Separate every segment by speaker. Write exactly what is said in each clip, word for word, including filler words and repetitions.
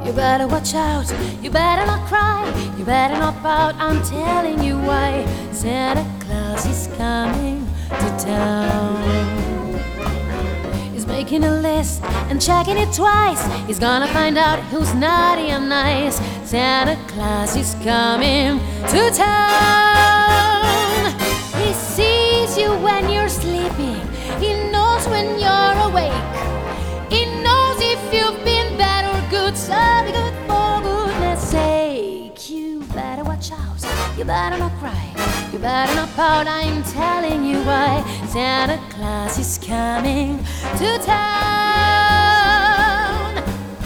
Speaker 1: You better watch out, you better not cry, you better not pout, I'm telling you why. Santa Claus is coming to town. He's making a list and checking it twice. He's gonna find out who's naughty and nice. Santa Claus is coming to town. He sees you when you're sleeping, he knows when you're awake, he knows if you've been bad or good, so be good for goodness sake. You better watch out, you better not cry, you better not pout, I'm telling you why. Santa Claus is coming to town.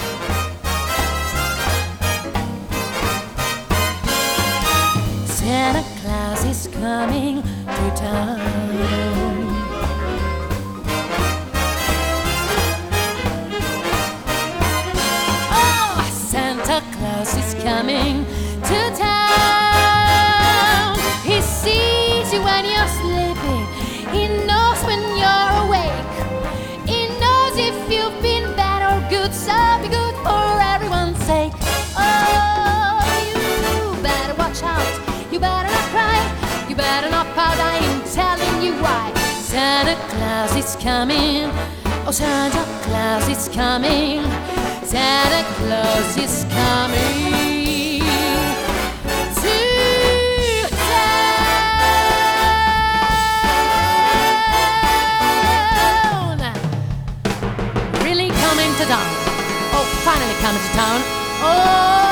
Speaker 1: Santa Claus is coming to town. Santa Claus is coming to town. He sees you when you're sleeping, he knows when you're awake, he knows if you've been bad or good, so be good for everyone's sake. Oh, you better watch out, you better not cry, you better not pout, I am telling you why. Santa Claus is coming, oh Santa Claus is coming, Santa Claus is coming to town. Really coming to town. Oh, finally coming to town. Oh.